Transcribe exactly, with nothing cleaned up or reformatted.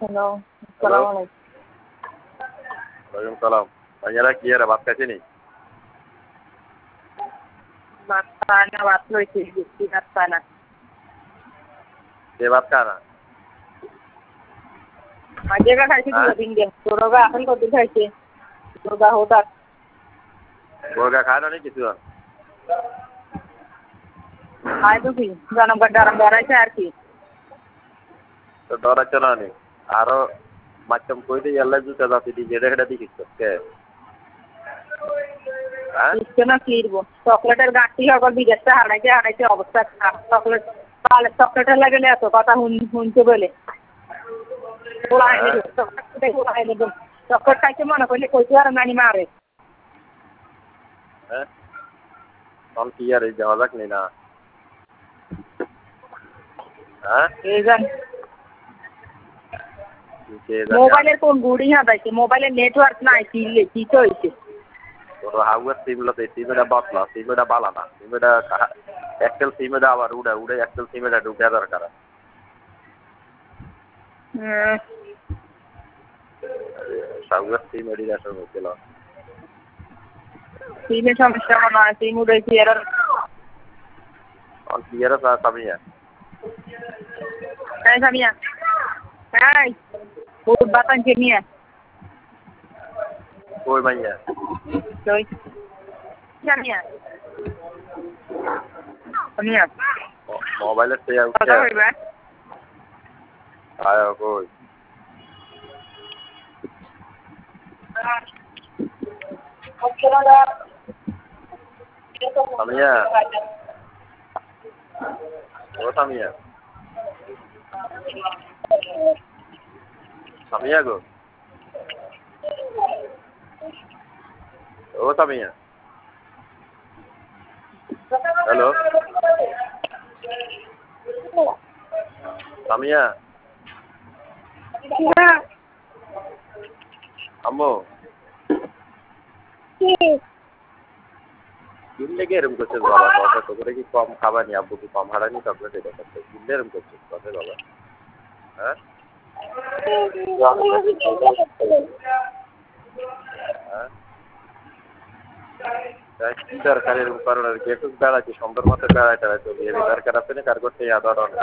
Hello, আসসালামু আলাইকুম। ওয়ালাইকুম সালাম। ভাইয়ারা কি এরা ভাত খাইছে নি? ভাত খায় না, ভাত লইছি, বেশি ভাত খায় না। কে ভাত খায় না? আজকে খাইছি দুই দিন দিয়ে। তোরগা এখন কত খাইছে? তোরগা হঠাৎ। গোরগা খায় না নি কিছু? খাই তো কি? জনগণ ডারাম ডরাইছে আর কি? তো ডরাচ্ছে না নি? আরো মাধ্যম কই দিয়ে এল্লাই জুতা জাতি দিয়ে যেটা সেটা দিয়ে কিছু কে? হ্যাঁ? ইচ্ছে না কিনবো। চকলেটের গাঁটটি সকল বিদেশে হারাইছে হারাইছে অবস্থা খারাপ। চকলেট তাহলে চকলেটের লাগলে এত কথা শুনছে বলে। চকলেট খাইছে মনে করলে কইতে আর নানি মারে। হ্যাঁ? তখন কি আর এই যাওয়া যাক নি না? হ্যাঁ? এই জান মোবাইলের কোন গুড়ি হারাইছে? মোবাইলের নেটওয়ার্ক নাই কিনলে কি তো হয়েছে? তোর হাউয়ার সিমগুলোতে সিমটা বদলা, সিমটা বালা না, সিমটা এক্সেল সিমটা আবার উড়ে উড়ে এক্সেল সিমটা ঢুকে দরকার। হুম। হাউয়ার সিম এডি আসলে হচ্ছিল। সিমের সমস্যা মনে হয়, সিম উড়েছি এর আর কি এরা সামিয়া? হ্যাঁ সামিয়া, হ্যাঁ বহুত বাতান নিয়ে কই মাইয়া? কই সামিয়া সামিয়া মোবাইলের থেকে কথা কইবা? আয় কই? সামিয়া, ও সামিয়া, সামিয়া গো, ও সামিয়া, হ্যালো, সামিয়া, আম্মু কিনলে কি এরকম করছিস বাবা? কথা তো করে কি কম খাবানি? আব্বু কি কম হারানি চকলেট এটা করতে? কিনলে এরকম করছিস কথা বাবা? হ্যাঁ? হ্যাঁ? কি দরকার এরকম করার? কি একটু বেড়াচ্ছি সুন্দর মতো বেড়ায় টেড়ায় চলি। এর দরকার আছে না কার করতে?